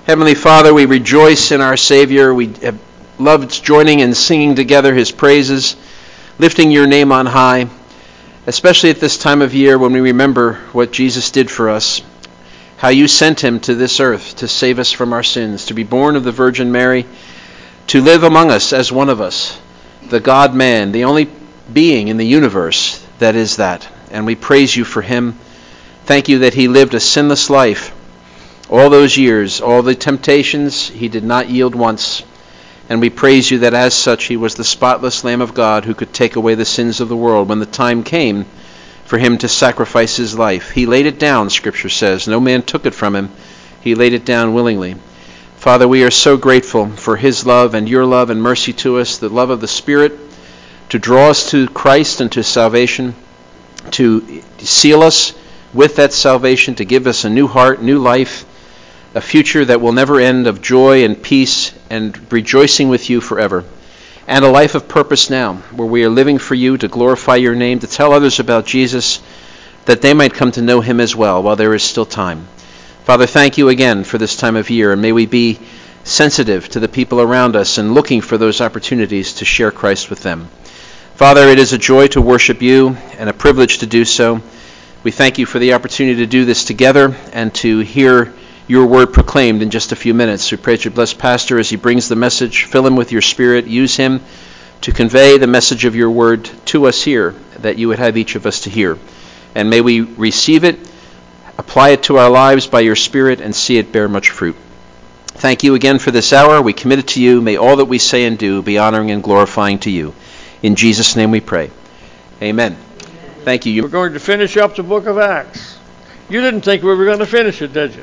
Heavenly Father, we rejoice in our Savior. We have loved joining and singing together his praises, lifting your name on high, especially at this time of year when we remember what Jesus did for us, how you sent him to this earth to save us from our sins, to be born of the Virgin Mary, to live among us as one of us, the God-man, the only being in the universe that is that. And we praise you for him. Thank you that he lived a sinless life all those years, all the temptations, he did not yield once. And we praise you that as such he was the spotless Lamb of God who could take away the sins of the world. When the time came for him to sacrifice his life, he laid it down, Scripture says. No man took it from him. He laid it down willingly. Father, we are so grateful for his love and your love and mercy to us, the love of the Spirit, to draw us to Christ and to salvation, to seal us with that salvation, to give us a new heart, new life, a future that will never end of joy and peace and rejoicing with you forever, and a life of purpose now, where we are living for you to glorify your name, to tell others about Jesus, that they might come to know him as well while there is still time. Father, thank you again for this time of year, and may we be sensitive to the people around us and looking for those opportunities to share Christ with them. Father, it is a joy to worship you and a privilege to do so. We thank you for the opportunity to do this together and to hear your word proclaimed in just a few minutes. We pray that you bless Pastor as he brings the message. Fill him with your Spirit. Use him to convey the message of your word to us here, that you would have each of us to hear. And may we receive it, apply it to our lives by your Spirit, and see it bear much fruit. Thank you again for this hour. We commit it to you. May all that we say and do be honoring and glorifying to you. In Jesus' name we pray. Amen. Thank you. We're going to finish up the book of Acts. You didn't think we were going to finish it, did you?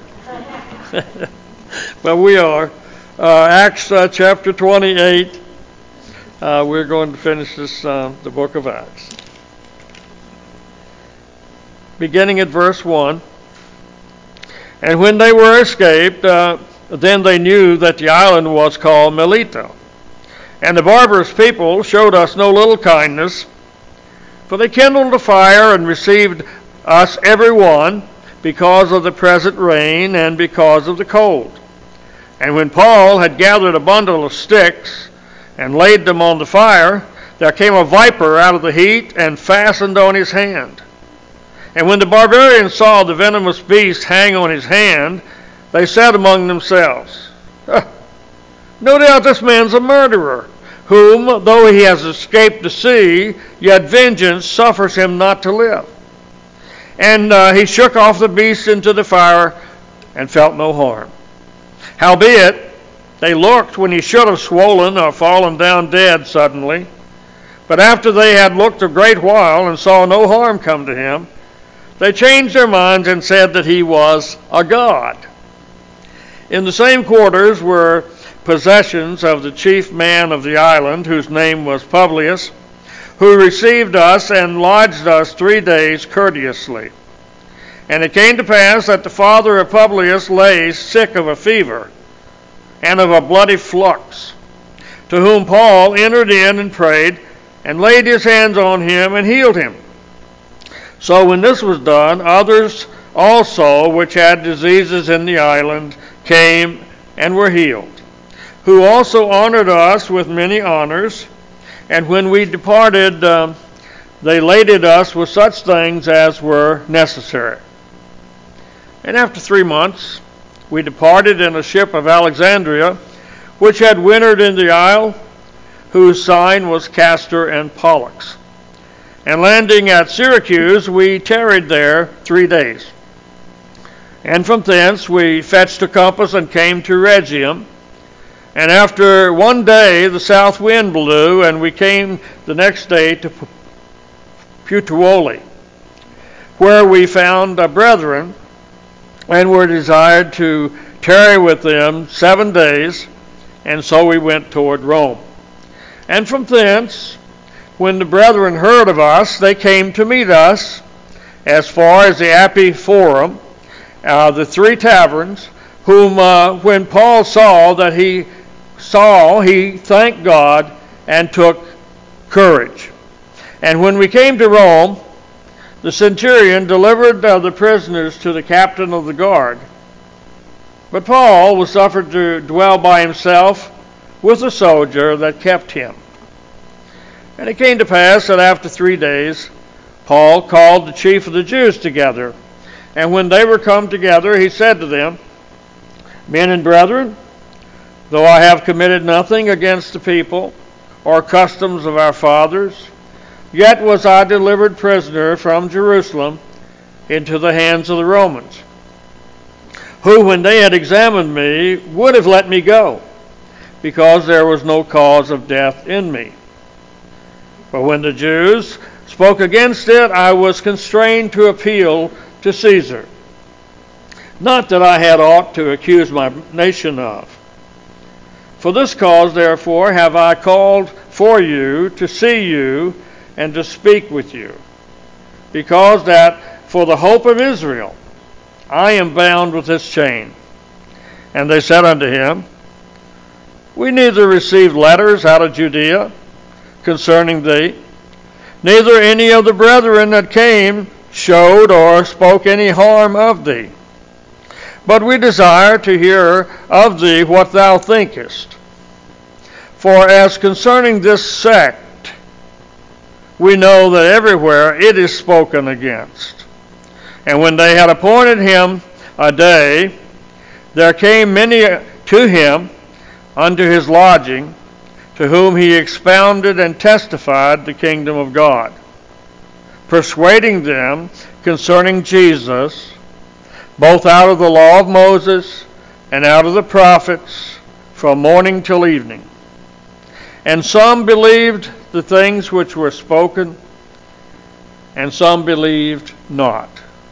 Well, we are. Acts chapter 28. We're going to finish this, the book of Acts. Beginning at verse 1. And when they were escaped, then they knew that the island was called Melita. And the barbarous people showed us no little kindness, for they kindled a fire and received us every one, because of the present rain and because of the cold. And when Paul had gathered a bundle of sticks and laid them on the fire, there came a viper out of the heat and fastened on his hand. And when the barbarians saw the venomous beast hang on his hand, they said among themselves, "No doubt this man's a murderer, whom, though he has escaped the sea, yet vengeance suffers him not to live." And he shook off the beast into the fire and felt no harm. Howbeit, they looked when he should have swollen or fallen down dead suddenly. But after they had looked a great while and saw no harm come to him, they changed their minds and said that he was a god. In the same quarters were possessions of the chief man of the island, whose name was Publius, who received us and lodged us 3 days courteously. And it came to pass that the father of Publius lay sick of a fever and of a bloody flux, to whom Paul entered in and prayed, and laid his hands on him and healed him. So when this was done, others also which had diseases in the island came and were healed, who also honored us with many honors. And when we departed, they laded us with such things as were necessary. And after 3 months, we departed in a ship of Alexandria, which had wintered in the isle, whose sign was Castor and Pollux. And landing at Syracuse, we tarried there 3 days. And from thence we fetched a compass and came to Rhegium. And after 1 day the south wind blew, and we came the next day to Puteoli, where we found brethren, and were desired to tarry with them 7 days, and so we went toward Rome. And from thence, when the brethren heard of us, they came to meet us as far as the Appii Forum, the 3 taverns, whom when Paul saw that he thanked God and took courage. And when we came to Rome, the centurion delivered the prisoners to the captain of the guard. But Paul was suffered to dwell by himself with a soldier that kept him. And it came to pass that after 3 days, Paul called the chief of the Jews together. And when they were come together, he said to them, Men and brethren, though I have committed nothing against the people or customs of our fathers, yet was I delivered prisoner from Jerusalem into the hands of the Romans, who, when they had examined me, would have let me go, because there was no cause of death in me. But when the Jews spoke against it, I was constrained to appeal to Caesar. Not that I had aught to accuse my nation of. For this cause, therefore, have I called for you to see you and to speak with you, because that for the hope of Israel I am bound with this chain. And they said unto him, We neither received letters out of Judea concerning thee, neither any of the brethren that came showed or spoke any harm of thee. But we desire to hear of thee what thou thinkest. For as concerning this sect, we know that everywhere it is spoken against. And when they had appointed him a day, there came many to him unto his lodging, to whom he expounded and testified the kingdom of God, persuading them concerning Jesus, both out of the law of Moses and out of the prophets, from morning till evening. And some believed the things which were spoken, and some believed not.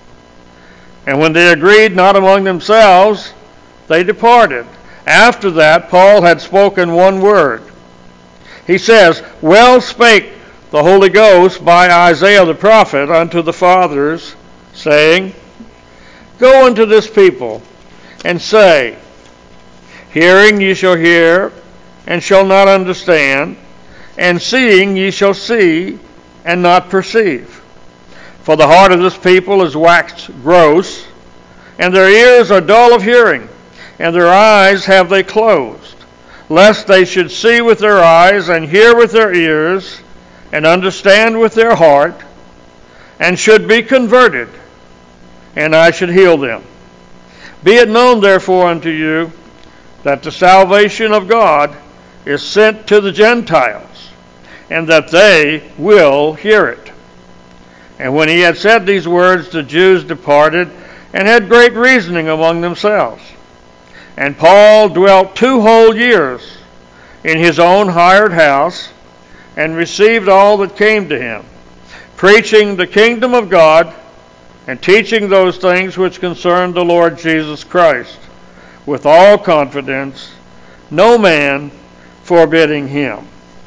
And when they agreed not among themselves, they departed. After that, Paul had spoken one word. He says, Well spake the Holy Ghost by Isaiah the prophet unto the fathers, saying, Go unto this people, and say, Hearing ye shall hear, and shall not understand, and seeing ye shall see, and not perceive. For the heart of this people is waxed gross, and their ears are dull of hearing, and their eyes have they closed, lest they should see with their eyes, and hear with their ears, and understand with their heart, and should be converted, and I should heal them. Be it known therefore unto you, that the salvation of God is sent to the Gentiles, and that they will hear it. And when he had said these words, the Jews departed, and had great reasoning among themselves. And Paul dwelt 2 whole years in his own hired house, and received all that came to him, preaching the kingdom of God, and teaching those things which concern the Lord Jesus Christ, with all confidence, no man forbidding him.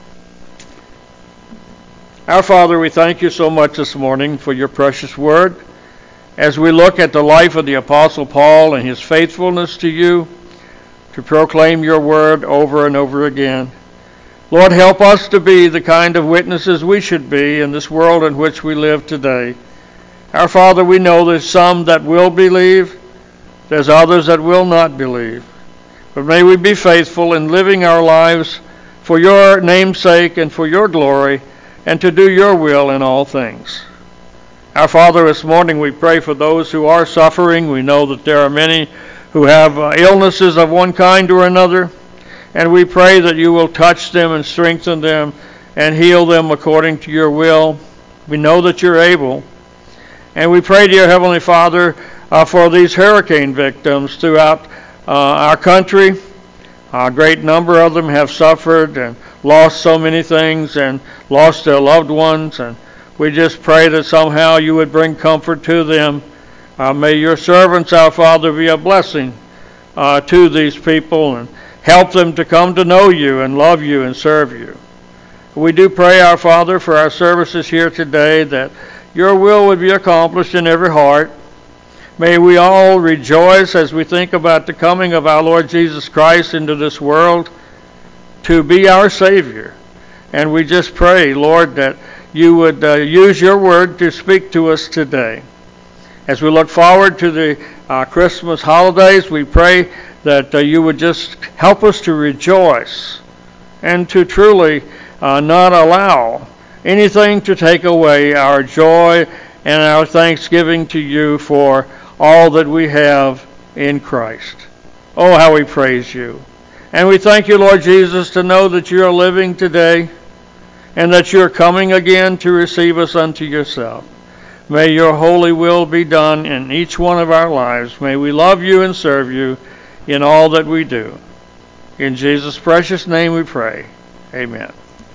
Our Father, we thank you so much this morning for your precious word. As we look at the life of the Apostle Paul and his faithfulness to you, to proclaim your word over and over again, Lord, help us to be the kind of witnesses we should be in this world in which we live today. Our Father, we know there's some that will believe, there's others that will not believe. But may we be faithful in living our lives for your name's sake and for your glory, and to do your will in all things. Our Father, this morning we pray for those who are suffering. We know that there are many who have illnesses of one kind or another, and we pray that you will touch them and strengthen them and heal them according to your will. We know that you're able. And we pray, dear Heavenly Father, for these hurricane victims throughout our country. A great number of them have suffered and lost so many things and lost their loved ones, and we just pray that somehow you would bring comfort to them. May your servants, our Father, be a blessing to these people and help them to come to know you and love you and serve you. We do pray, our Father, for our services here today, that your will would be accomplished in every heart. May we all rejoice as we think about the coming of our Lord Jesus Christ into this world to be our Savior. And we just pray, Lord, that you would use your word to speak to us today. As we look forward to the Christmas holidays, we pray that you would just help us to rejoice and to truly not allow anything to take away our joy and our thanksgiving to you for all that we have in Christ. Oh, how we praise you. And we thank you, Lord Jesus, to know that you are living today and that you are coming again to receive us unto yourself. May your holy will be done in each one of our lives. May we love you and serve you in all that we do. In Jesus' precious name we pray. Amen.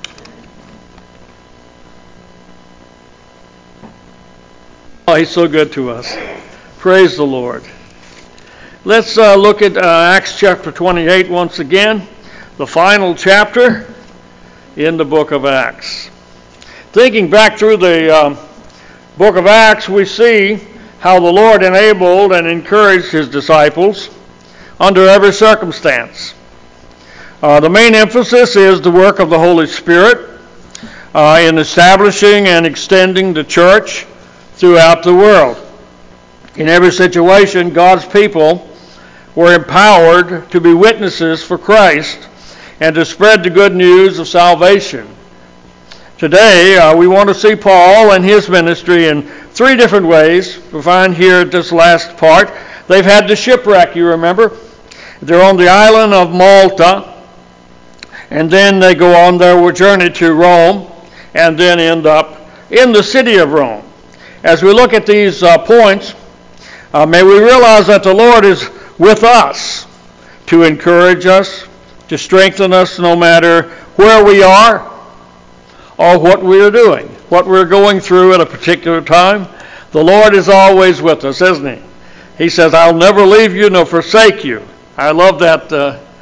Oh, he's so good to us. Praise the Lord. Let's look at Acts chapter 28 once again, the final chapter in the book of Acts. Thinking back through the book of Acts, we see how the Lord enabled and encouraged his disciples under every circumstance. The main emphasis is the work of the Holy Spirit in establishing and extending the church throughout the world. In every situation, God's people were empowered to be witnesses for Christ and to spread the good news of salvation. Today, we want to see Paul and his ministry in three different ways. We find here at this last part, they've had the shipwreck, you remember. They're on the island of Malta, and then they go on their journey to Rome, and then end up in the city of Rome. As we look at these points, may we realize that the Lord is with us to encourage us, to strengthen us no matter where we are or what we are doing, what we're going through at a particular time. The Lord is always with us, isn't he? He says, I'll never leave you nor forsake you. I love that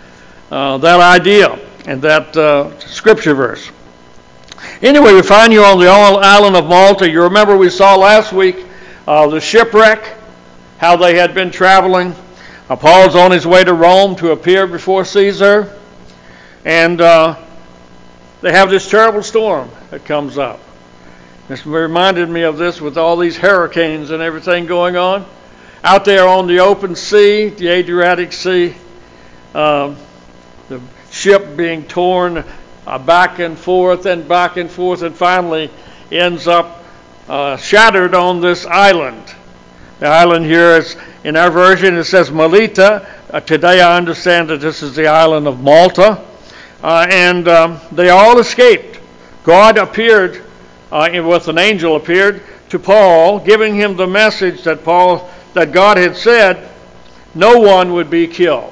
idea and that scripture verse. Anyway, we find you on the island of Malta. You remember we saw last week the shipwreck, how they had been traveling. Paul's on his way to Rome to appear before Caesar. And they have this terrible storm that comes up. This reminded me of this with all these hurricanes and everything going on. Out there on the open sea, the Adriatic Sea, the ship being torn back and forth, and finally ends up shattered on this island. The island here is, in our version, it says Melita. Today I understand that this is the island of Malta. And they all escaped. God appeared, with an angel appeared to Paul, giving him the message that God had said no one would be killed.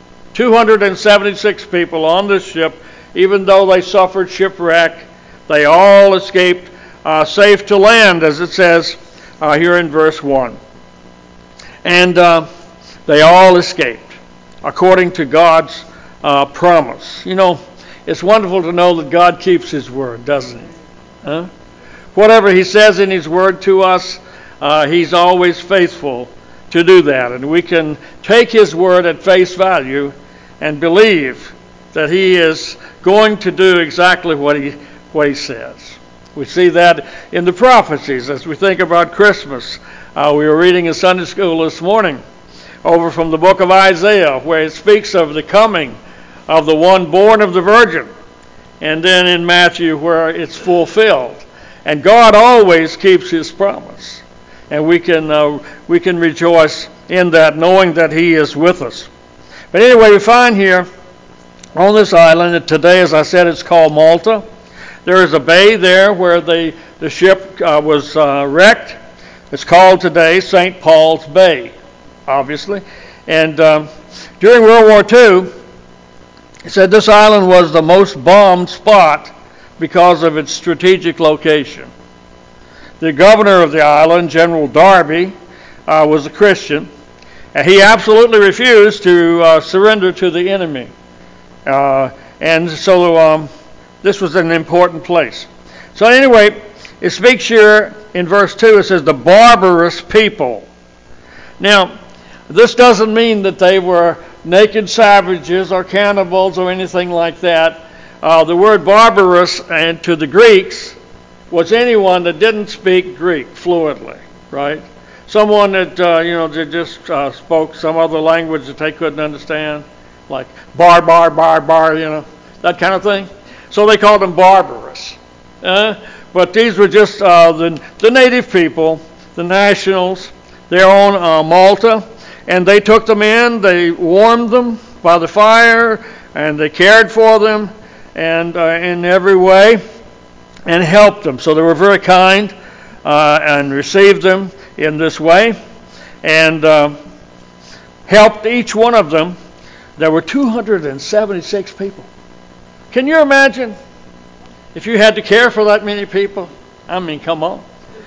276 people on this ship, even though they suffered shipwreck, they all escaped safe to land, as it says here in verse 1. And they all escaped, according to God's promise. You know, it's wonderful to know that God keeps his word, doesn't he? Huh? Whatever he says in his word to us, he's always faithful to do that. And we can take his word at face value and believe that he is going to do exactly what he says. We see that in the prophecies as we think about Christmas. We were reading in Sunday school this morning over from the book of Isaiah, where it speaks of the coming of the one born of the Virgin, and then in Matthew where it's fulfilled. And God always keeps his promise, and we can rejoice in that, knowing that he is with us. But anyway, we find here on this island, and today, as I said, it's called Malta. There is a bay there where the ship was wrecked. It's called today St. Paul's Bay, obviously. And during World War II, it said this island was the most bombed spot because of its strategic location. The governor of the island, General Darby, was a Christian, and he absolutely refused to surrender to the enemy. And so this was an important place. So anyway, it speaks here in verse 2, it says, the barbarous people. Now, this doesn't mean that they were naked savages or cannibals or anything like that. The word barbarous, and to the Greeks, was anyone that didn't speak Greek fluently, right? someone that that just spoke some other language that they couldn't understand, like bar, that kind of thing. So they called them barbarous. But these were just the native people, the nationals. They're on Malta, and they took them in. They warmed them by the fire, and they cared for them, and in every way, and helped them. So they were very kind and received them in this way, and helped each one of them. There were 276 people. Can you imagine if you had to care for that many people? I mean, come on.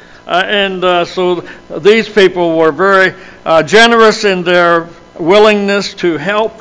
So these people were very generous in their willingness to help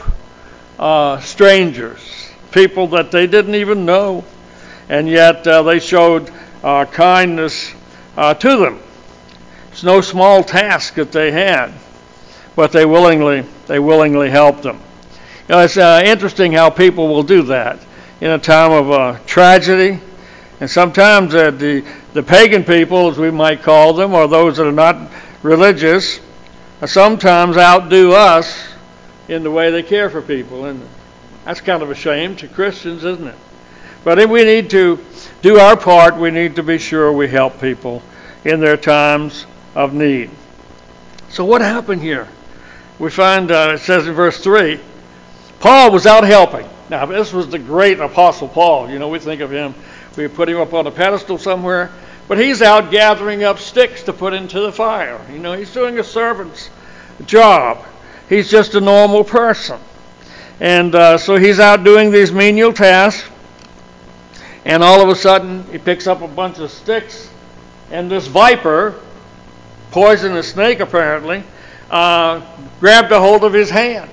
strangers, people that they didn't even know, and yet they showed kindness to them. It's no small task that they had, but they willingly helped them. It's interesting how people will do that in a time of tragedy, and sometimes the pagan people, as we might call them, or those that are not religious, sometimes outdo us in the way they care for people, and that's kind of a shame to Christians, isn't it? But if we need to do our part, we need to be sure we help people in their times of need. So what happened here? We find, it says in verse 3, Paul was out helping. Now, this was the great Apostle Paul. We think of him, we put him up on a pedestal somewhere, but he's out gathering up sticks to put into the fire. He's doing a servant's job. He's just a normal person. And so he's out doing these menial tasks, and all of a sudden he picks up a bunch of sticks, and this viper, poisonous snake apparently, grabbed a hold of his hand.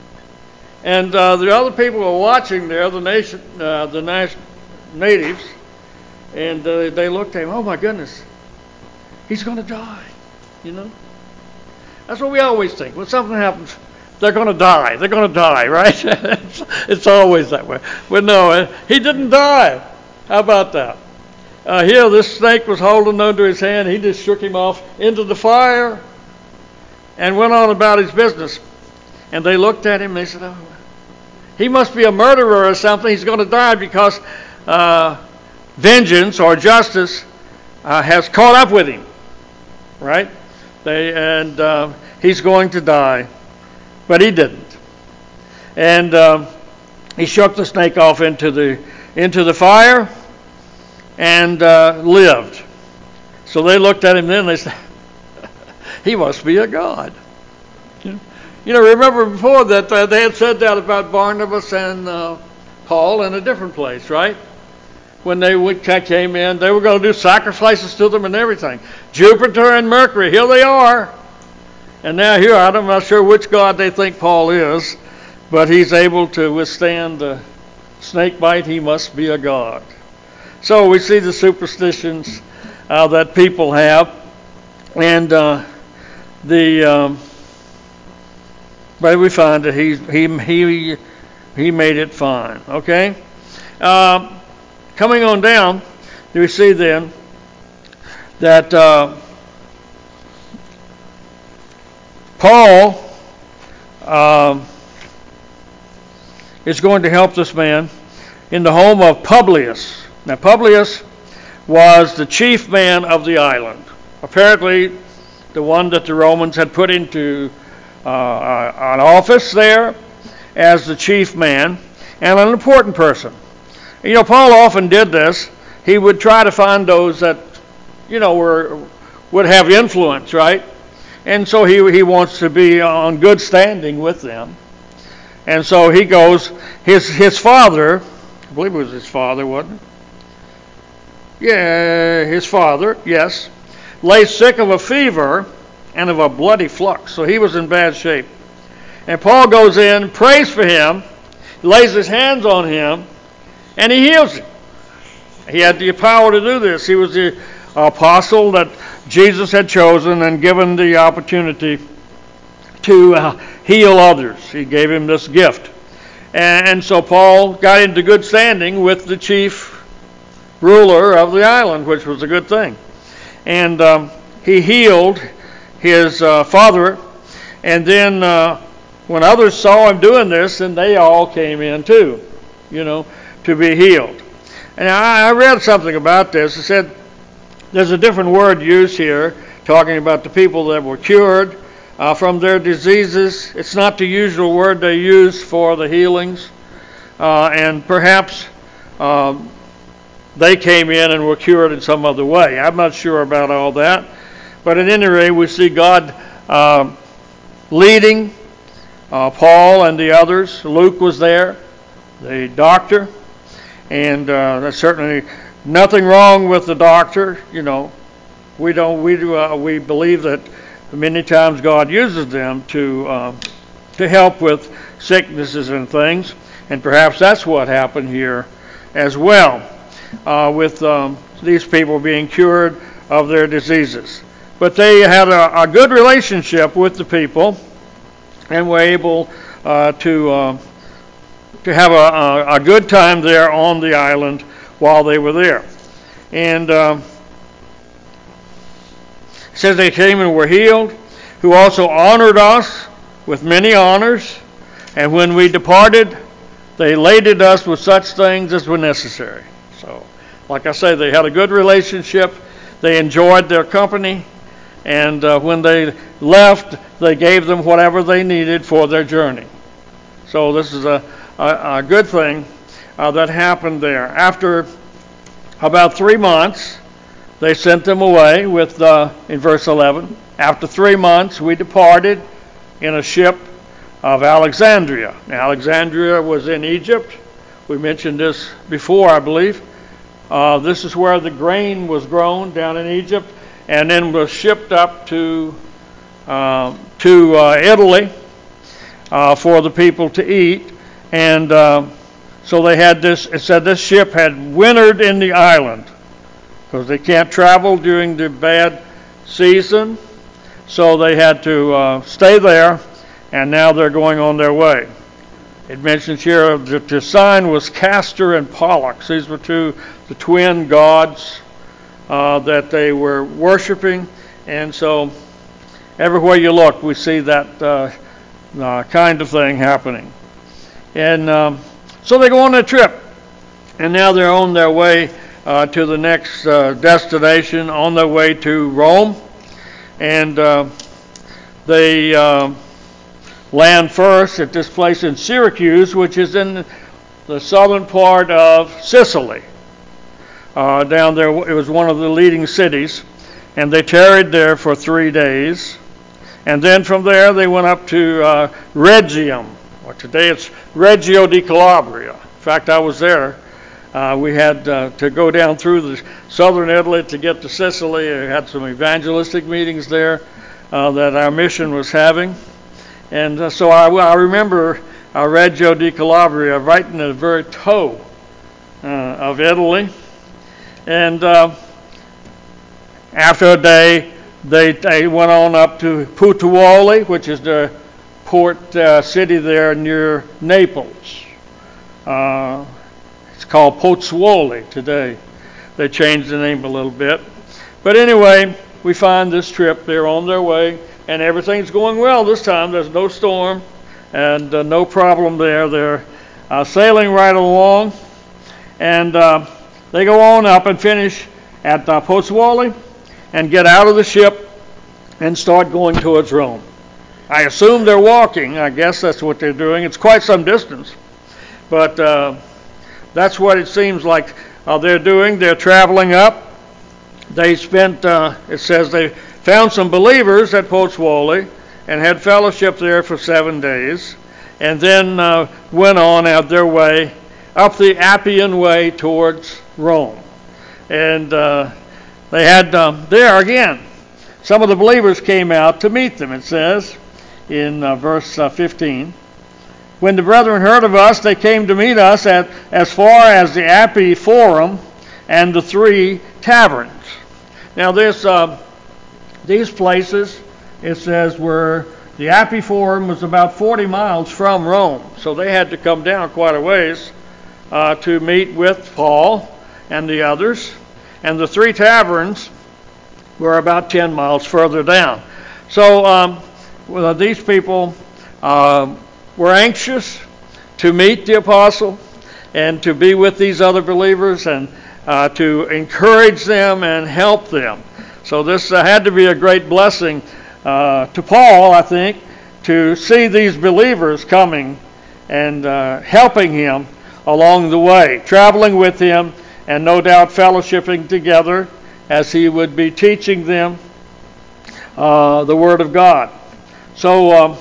And the other people were watching there, the natives, and they looked at him. Oh my goodness, he's going to die. That's what we always think. When something happens, they're going to die. They're going to die, right? It's always that way. But no, he didn't die. How about that? Here, this snake was holding onto his hand. He just shook him off into the fire and went on about his business. And they looked at him and they said, oh, he must be a murderer or something. He's going to die because vengeance or justice has caught up with him, right? He's going to die. But he didn't. And he shook the snake off into the fire and lived. So they looked at him then and they said, he must be a god. Remember before that they had said that about Barnabas and Paul in a different place, right? When they came in, they were going to do sacrifices to them and everything. Jupiter and Mercury, here they are. And now here, I'm not sure which god they think Paul is, but he's able to withstand the snake bite. He must be a god. So we see the superstitions that people have, and but we find that he made it fine. Okay, coming on down, we see then that Paul is going to help this man in the home of Publius. Now, Publius was the chief man of the island. Apparently, the one that the Romans had put into an office there as the chief man, and an important person. Paul often did this. He would try to find those that, would have influence, right? And so he wants to be on good standing with them. And so he goes, his father, I believe it was his father, wasn't it? Yeah, his father, yes, lay sick of a fever and of a bloody flux. So he was in bad shape. And Paul goes in, prays for him, lays his hands on him, and he heals him. He had the power to do this. He was the apostle that Jesus had chosen and given the opportunity to heal others. He gave him this gift. And so Paul got into good standing with the chief ruler of the island, which was a good thing. And he healed his father. And then when others saw him doing this, then they all came in too, to be healed. And I read something about this. It said there's a different word used here talking about the people that were cured from their diseases. It's not the usual word they use for the healings. And perhaps they came in and were cured in some other way. I'm not sure about all that. But at any rate, we see God leading Paul and the others. Luke was there, the doctor. And there's certainly nothing wrong with the doctor. We believe that many times God uses them to help with sicknesses and things. And perhaps that's what happened here as well, with these people being cured of their diseases. But they had a good relationship with the people and were able to have a good time there on the island while they were there. And it says they came and were healed, who also honored us with many honors, and when we departed, they laded us with such things as were necessary. So, like I say, they had a good relationship. They enjoyed their company. And when they left, they gave them whatever they needed for their journey. So this is a good thing that happened there. After about 3 months, they sent them away with, in verse 11, after 3 months we departed in a ship of Alexandria. Now, Alexandria was in Egypt. We mentioned this before, I believe. This is where the grain was grown down in Egypt, and then was shipped up to Italy for the people to eat. And so they had this. It said this ship had wintered in the island because they can't travel during the bad season. So they had to stay there. And now they're going on their way. It mentions here that the sign was Castor and Pollux. These were the twin gods that they were worshiping. And so everywhere you look, we see that kind of thing happening. And so they go on a trip. And now they're on their way to the next destination, on their way to Rome. And they land first at this place in Syracuse, which is in the southern part of Sicily. Down there, it was one of the leading cities, and they tarried there for 3 days. And then from there, they went up to Rhegium. Well, today it's Reggio di Calabria. In fact, I was there. We had to go down through the southern Italy to get to Sicily. We had some evangelistic meetings there that our mission was having. And so I remember Reggio di Calabria right in the very toe of Italy. And after a day, they went on up to Puteoli, which is the port city there near Naples. It's called Pozzuoli today. They changed the name a little bit. But anyway, we find this trip. They're on their way. And everything's going well this time. There's no storm and no problem there. They're sailing right along. And they go on up and finish at Pozzuoli and get out of the ship and start going towards Rome. I assume they're walking. I guess that's what they're doing. It's quite some distance. But that's what it seems like they're doing. They're traveling up. They spent, it says they found some believers at Pozzuoli and had fellowship there for 7 days, and then went on out their way up the Appian Way towards Rome. And they had there again, some of the believers came out to meet them, it says in verse 15. When the brethren heard of us, they came to meet us at as far as the Appii Forum and the 3 taverns. Now these places, it says, were the Appii Forum was about 40 miles from Rome. So they had to come down quite a ways to meet with Paul and the others. And the 3 taverns were about 10 miles further down. So well, these people were anxious to meet the apostle and to be with these other believers and to encourage them and help them. So this had to be a great blessing to Paul, I think, to see these believers coming and helping him along the way, traveling with him, and no doubt fellowshipping together as he would be teaching them the Word of God. So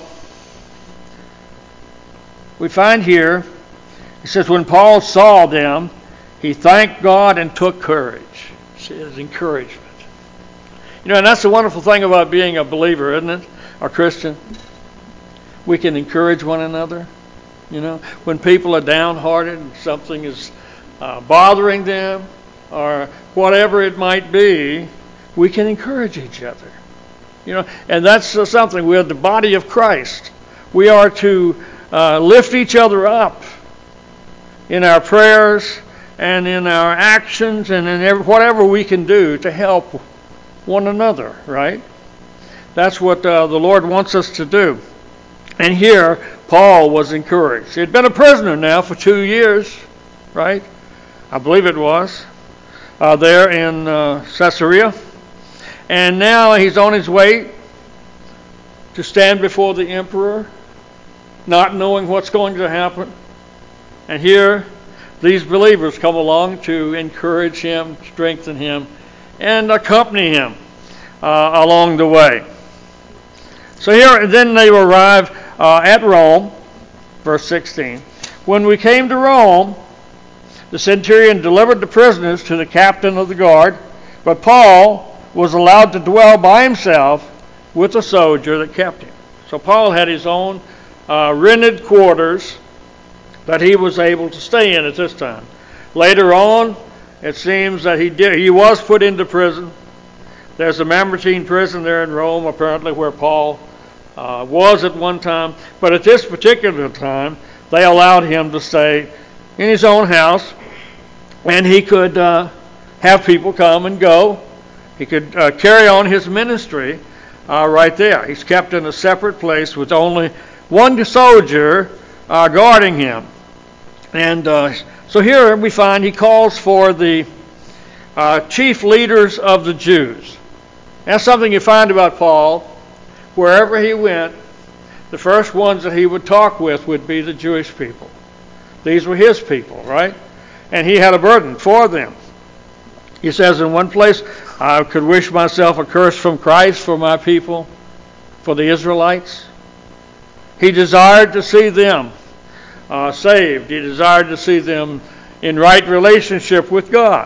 we find here, it says, when Paul saw them, he thanked God and took courage. See, his encouragement. And that's the wonderful thing about being a believer, isn't it? A Christian. We can encourage one another. When people are downhearted and something is bothering them or whatever it might be, we can encourage each other. And that's something. We're the body of Christ. We are to lift each other up in our prayers and in our actions and in whatever we can do to help one another, right? That's what the Lord wants us to do. And here, Paul was encouraged. He had been a prisoner now for 2 years, right? I believe it was, there in Caesarea. And now he's on his way to stand before the emperor, not knowing what's going to happen. And here, these believers come along to encourage him, strengthen him, and accompany him along the way. So here, then they arrive at Rome, verse 16. When we came to Rome, the centurion delivered the prisoners to the captain of the guard, but Paul was allowed to dwell by himself with a soldier that kept him. So Paul had his own rented quarters that he was able to stay in at this time. Later on, it seems that he was put into prison. There's a Mamertine prison there in Rome, apparently, where Paul was at one time. But at this particular time, they allowed him to stay in his own house, and he could have people come and go. He could carry on his ministry right there. He's kept in a separate place with only one soldier guarding him. And so here we find he calls for the chief leaders of the Jews. That's something you find about Paul. Wherever he went, the first ones that he would talk with would be the Jewish people. These were his people, right? And he had a burden for them. He says in one place, I could wish myself a curse from Christ for my people, for the Israelites. He desired to see them saved. He desired to see them in right relationship with God.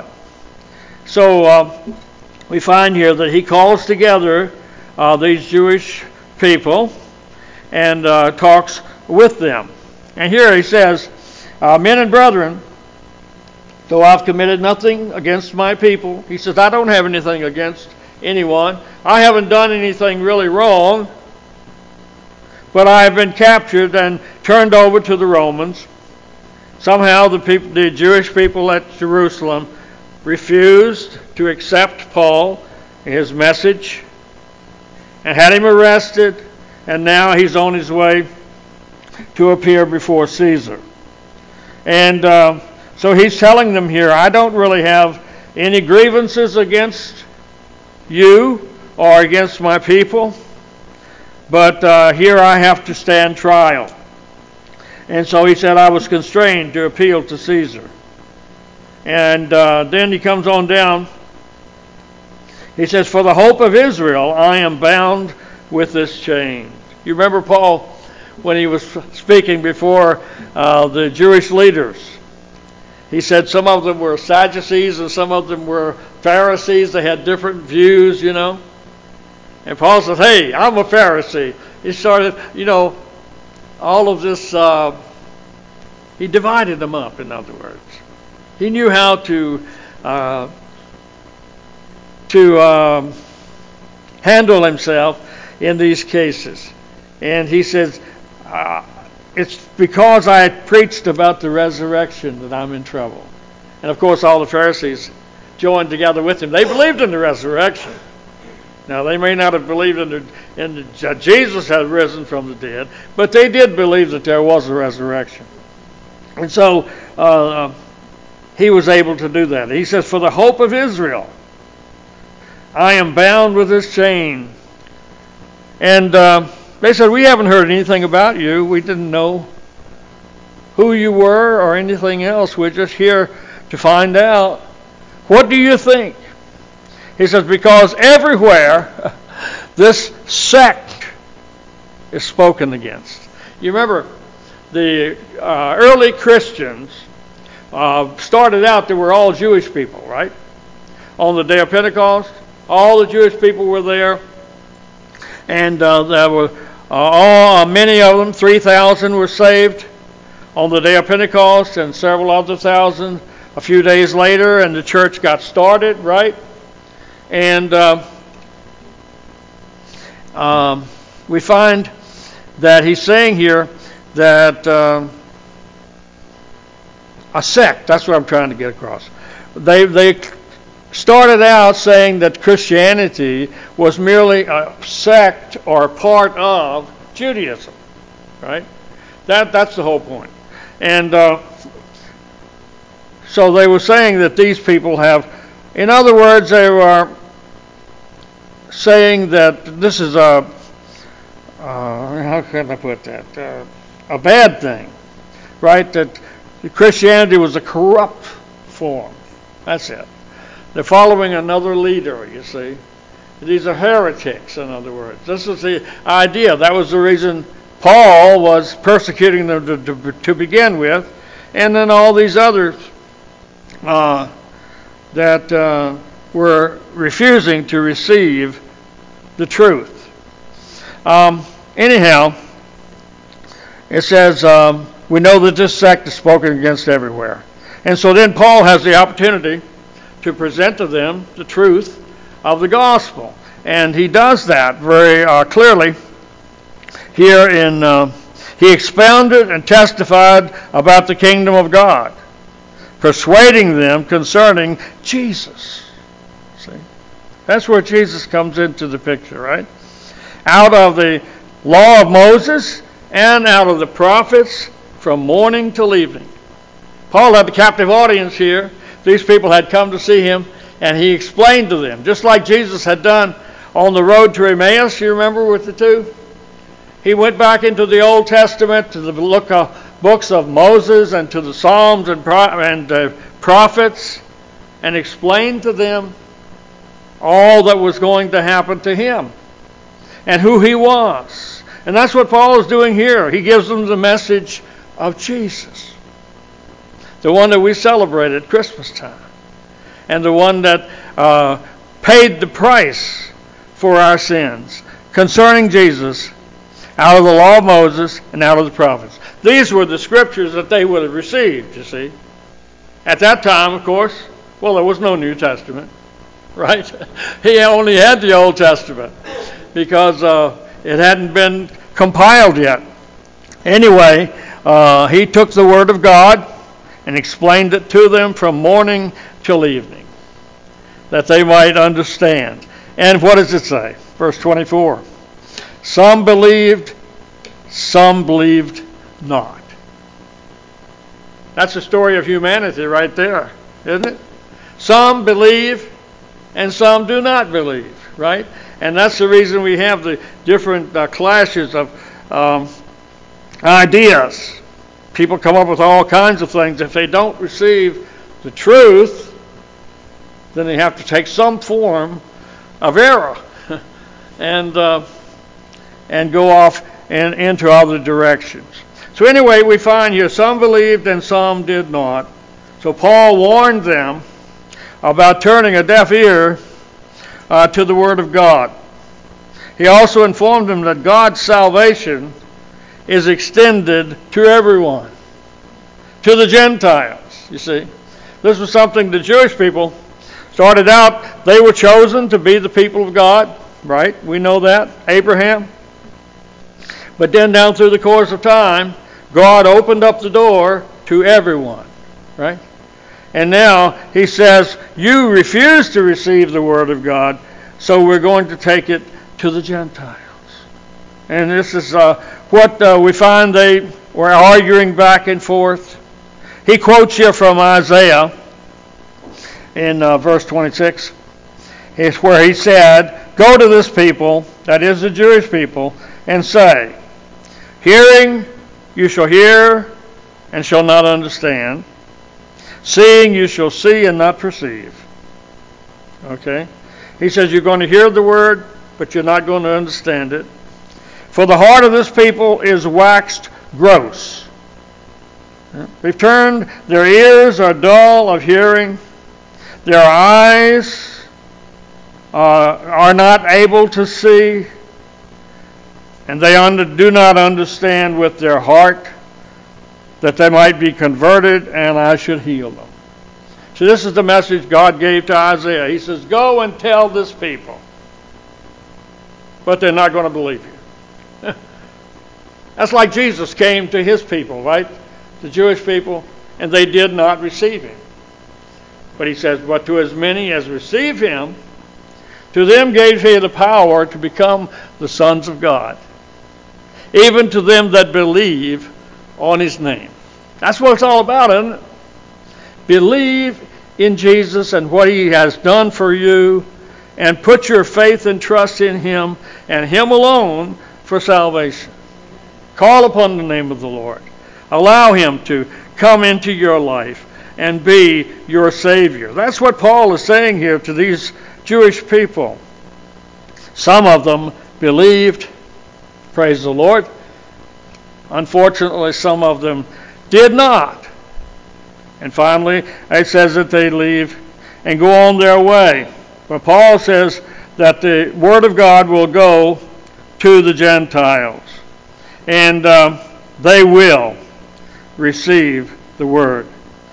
So we find here that he calls together these Jewish people and talks with them. And here he says, men and brethren, though I've committed nothing against my people, he says, I don't have anything against anyone. I haven't done anything really wrong, but I have been captured and turned over to the Romans. Somehow the Jewish people at Jerusalem refused to accept Paul and his message and had him arrested, and now he's on his way to appear before Caesar. And so he's telling them here, I don't really have any grievances against you or against my people, but here I have to stand trial. And so he said, I was constrained to appeal to Caesar. And then he comes on down. He says, for the hope of Israel, I am bound with this chain. You remember Paul when he was speaking before the Jewish leaders. He said some of them were Sadducees and some of them were Pharisees. They had different views, And Paul said, hey, I'm a Pharisee. He started, all of this, he divided them up, in other words. He knew how to handle himself in these cases. And he says, it's because I preached about the resurrection that I'm in trouble. And of course, all the Pharisees joined together with him. They believed in the resurrection. Now, they may not have believed in the and that Jesus had risen from the dead, but they did believe that there was a resurrection. And so he was able to do that. He says, for the hope of Israel, I am bound with this chain. And they said, we haven't heard anything about you. We didn't know who you were or anything else. We're just here to find out. What do you think? He says, because everywhere this sect is spoken against. You remember the early Christians started out, they were all Jewish people, right? On the day of Pentecost, all the Jewish people were there. And there were many of them, 3,000 were saved on the day of Pentecost, and several other thousand a few days later, and the church got started, right? And we find that he's saying here that a sect, that's what I'm trying to get across. They started out saying that Christianity was merely a sect or part of Judaism, right? That's the whole point. And so they were saying that these people have, in other words, they were saying that this is how can I put that? A bad thing, right? That Christianity was a corrupt form. That's it. They're following another leader, you see. These are heretics, in other words. This is the idea. That was the reason Paul was persecuting them to begin with. And then all these others that were refusing to receive the truth. Anyhow, it says, we know that this sect is spoken against everywhere. And so then Paul has the opportunity to present to them the truth of the gospel. And he does that very clearly here in, he expounded and testified about the kingdom of God, persuading them concerning Jesus. See? That's where Jesus comes into the picture, right? Out of the law of Moses and out of the prophets from morning till evening. Paul had the captive audience here. These people had come to see him, and he explained to them, just like Jesus had done on the road to Emmaus, you remember, with the two? He went back into the Old Testament to the books of Moses and to the Psalms and prophets, and explained to them all that was going to happen to him and who he was. And that's what Paul is doing here. He gives them the message of Jesus, the one that we celebrate at Christmas time, and the one that paid the price for our sins, concerning Jesus, out of the law of Moses and out of the prophets. These were the scriptures that they would have received, you see. At that time, of course, well, there was no New Testament, right? He only had the Old Testament because it hadn't been compiled yet. Anyway, he took the Word of God and explained it to them from morning till evening, that they might understand. And what does it say? Verse 24. Some believed not. That's the story of humanity right there, isn't it? Some believe and some do not believe, right? And that's the reason we have the different clashes of ideas. People come up with all kinds of things. If they don't receive the truth, then they have to take some form of error and go off into other directions. So anyway, we find here some believed and some did not. So Paul warned them about turning a deaf ear to the Word of God. He also informed them that God's salvation is extended to everyone, to the Gentiles, you see. This was something the Jewish people started out. They were chosen to be the people of God, right? We know that, Abraham. But then down through the course of time, God opened up the door to everyone, right? And now he says, you refuse to receive the Word of God, so we're going to take it to the Gentiles. And this is what we find they were arguing back and forth. He quotes here from Isaiah in verse 26. It's where he said, "Go to this people," that is the Jewish people, "and say, hearing you shall hear and shall not understand. Seeing you shall see and not perceive." Okay? He says you're going to hear the word, but you're not going to understand it. "For the heart of this people is waxed gross. They've turned, their ears are dull of hearing. Their eyes are not able to see. And they do not understand with their heart, that they might be converted and I should heal them." So this is the message God gave to Isaiah. He says, go and tell this people. But they're not going to believe you. That's like Jesus came to his people, right? The Jewish people, and they did not receive him. But he says, but to as many as receive him, to them gave he the power to become the sons of God, even to them that believe on his name. That's what it's all about, isn't it? Believe in Jesus and what he has done for you, and put your faith and trust in him and him alone for salvation. Call upon the name of the Lord. Allow him to come into your life and be your Savior. That's what Paul is saying here to these Jewish people. Some of them believed, praise the Lord. Unfortunately, some of them did not. And finally, it says that they leave and go on their way. But Paul says that the Word of God will go to the Gentiles. And they will receive the Word.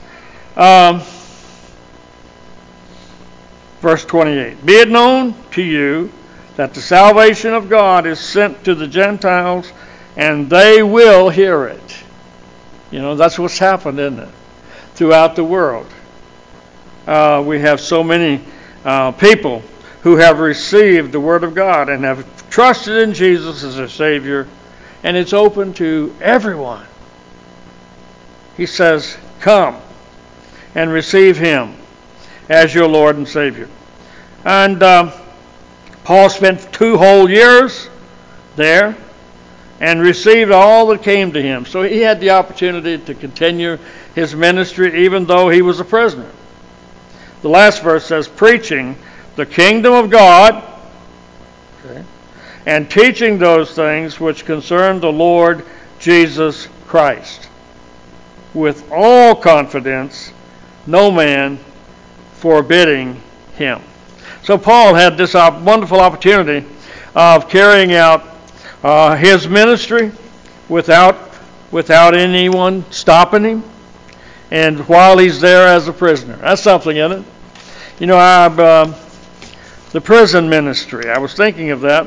Verse 28. "Be it known to you that the salvation of God is sent to the Gentiles, and they will hear it." You know, that's what's happened, isn't it? Throughout the world. We have so many people who have received the Word of God and have trusted in Jesus as their Savior, and it's open to everyone. He says, come and receive him as your Lord and Savior. And Paul spent 2 whole years there and received all that came to him. So he had the opportunity to continue his ministry even though he was a prisoner. The last verse says, preaching the kingdom of God, okay, and teaching those things which concern the Lord Jesus Christ, with all confidence, no man forbidding him. So Paul had this wonderful opportunity of carrying out his ministry without anyone stopping him, and while he's there as a prisoner. That's something, isn't it? You know, the prison ministry, I was thinking of that.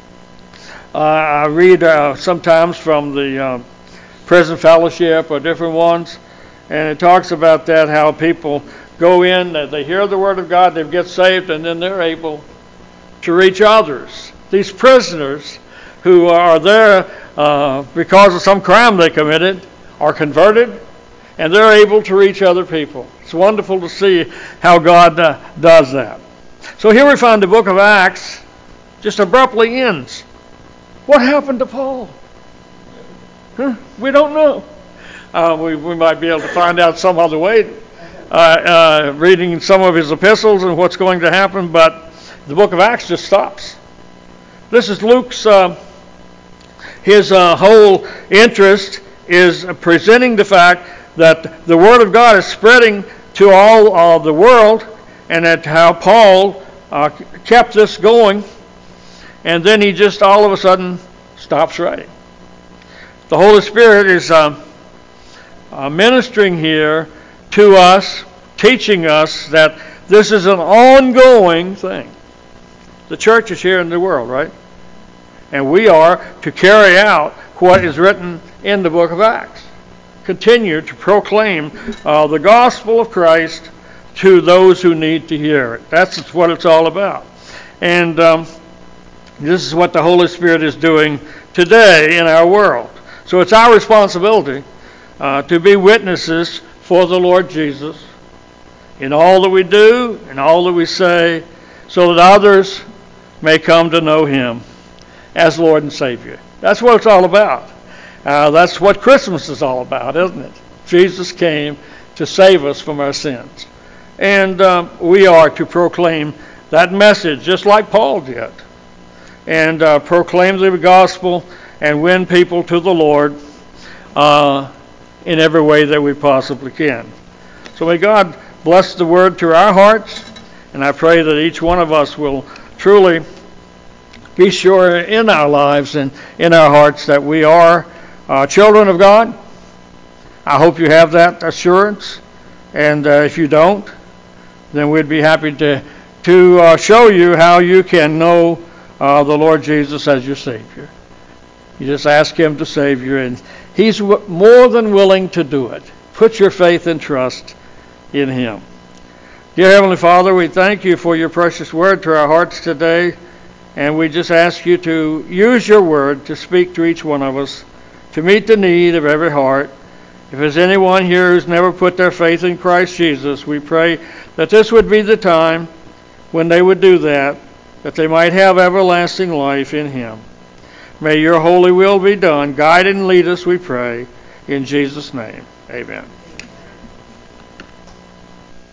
I read sometimes from the prison fellowship or different ones, and it talks about that, how people go in, they hear the Word of God, they get saved, and then they're able to reach others. These prisoners who are there because of some crime they committed are converted, and they're able to reach other people. It's wonderful to see how God does that. So here we find the book of Acts just abruptly ends. What happened to Paul? We don't know. We might be able to find out some other way, reading some of his epistles and what's going to happen, but the book of Acts just stops. This is Luke's, his whole interest is presenting the fact that the Word of God is spreading to all the world, and that how Paul kept this going, and then he just all of a sudden stops writing. The Holy Spirit is ministering here to us, teaching us that this is an ongoing thing. The church is here in the world, right? And we are to carry out what is written in the book of Acts. Continue to proclaim the gospel of Christ to those who need to hear it. That's what it's all about. And this is what the Holy Spirit is doing today in our world. So it's our responsibility to be witnesses for the Lord Jesus in all that we do, in all that we say, so that others may come to know Him as Lord and Savior. That's what it's all about. That's what Christmas is all about, isn't it? Jesus came to save us from our sins. And we are to proclaim that message just like Paul did. And proclaim the gospel and win people to the Lord in every way that we possibly can. So may God bless the word to our hearts, and I pray that each one of us will truly be sure in our lives and in our hearts that we are children of God. I hope you have that assurance, and if you don't, then we'd be happy to show you how you can know the Lord Jesus as your Savior. You just ask Him to save you, and He's more than willing to do it. Put your faith and trust in Him. Dear Heavenly Father, we thank You for Your precious word to our hearts today, and we just ask You to use Your word to speak to each one of us, to meet the need of every heart. If there's anyone here who's never put their faith in Christ Jesus, we pray that this would be the time when they would do that they might have everlasting life in Him. May Your holy will be done. Guide and lead us, we pray. In Jesus' name, amen.